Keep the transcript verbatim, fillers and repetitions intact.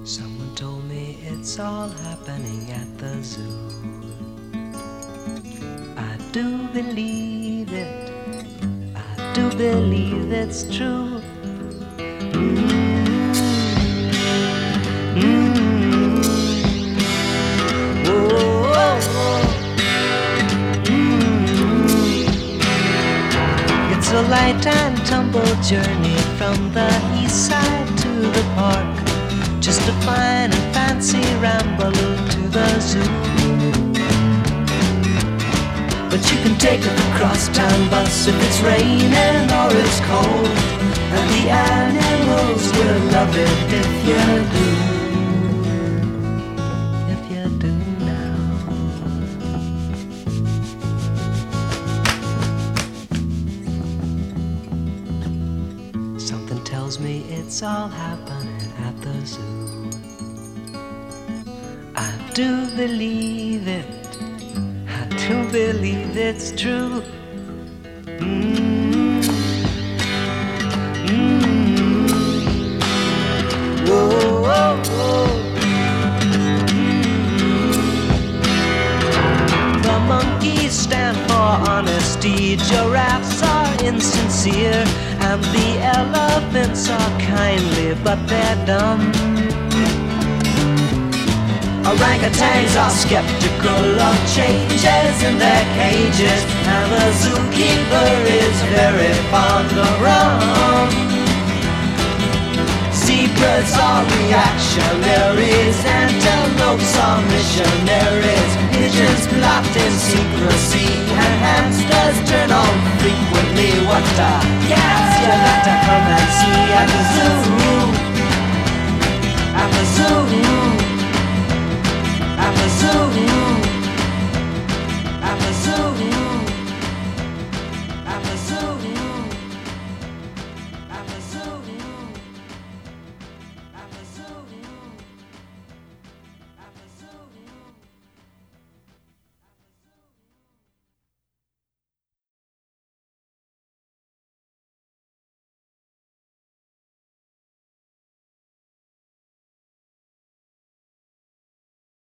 Someone told me it's all happening at the zoo. I do believe it, I do believe it's true. Mm. Mm. Oh, oh, oh. Mm. It's a light and tumble journey from the east side to the park. Just a fine and fancy ramble to the zoo. But you can take a crosstown bus if it's raining or it's cold, and the animals will love it if you do. If you do now. Something tells me it's all happening at the zoo. I do believe it, I do believe it's true. Mm. Mm. Whoa, whoa, whoa. Mm. The monkeys stand for honesty, giraffes are insincere, and the elephants are kindly, but they're dumb. Orangutans are skeptical of changes in their cages, and the zookeeper is very fond of rum. Zebras are reactionaries, antelopes are missionaries, pigeons plot in secrecy, and hamsters turn on frequently. What a gas you got to come and see at the zoo.